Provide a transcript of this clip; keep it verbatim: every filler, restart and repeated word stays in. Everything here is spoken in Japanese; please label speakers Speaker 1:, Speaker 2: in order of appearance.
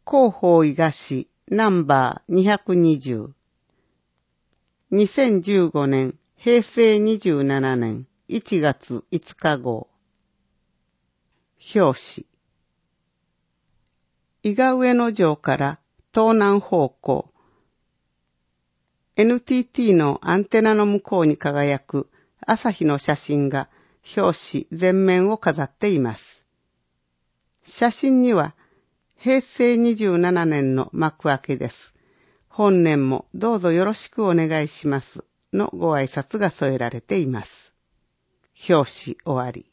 Speaker 1: 広報伊賀市ナンバーにひゃくにじゅう。にせんじゅうごねんへいせいにじゅうななねんいちがついつか号。表紙。伊賀上野城から東南方向。エヌティーティー のアンテナの向こうに輝く朝日の写真が表紙全面を飾っています。写真にはへいせいにじゅうななねんの幕開けです。本年もどうぞよろしくお願いしますのご挨拶が添えられています。表紙終わり。